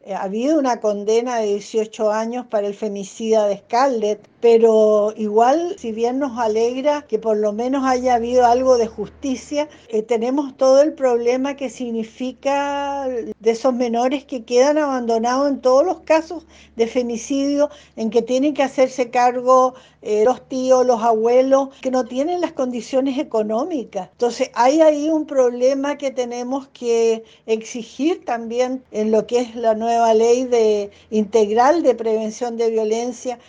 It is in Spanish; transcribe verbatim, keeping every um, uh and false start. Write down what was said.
Eh, ha habido una condena de dieciocho años para el femicida de Scarlett, pero igual, si bien nos alegra que por lo menos haya habido algo de justicia, eh, tenemos todo el problema que significa de esos menores que quedan abandonados en todos los casos de femicidio, en que tienen que hacerse cargo eh, los tíos, los abuelos, que no tienen las condiciones económicas. Entonces, hay ahí un problema que tenemos que exigir también en lo que es la nueva ley de, integral de prevención de violencia,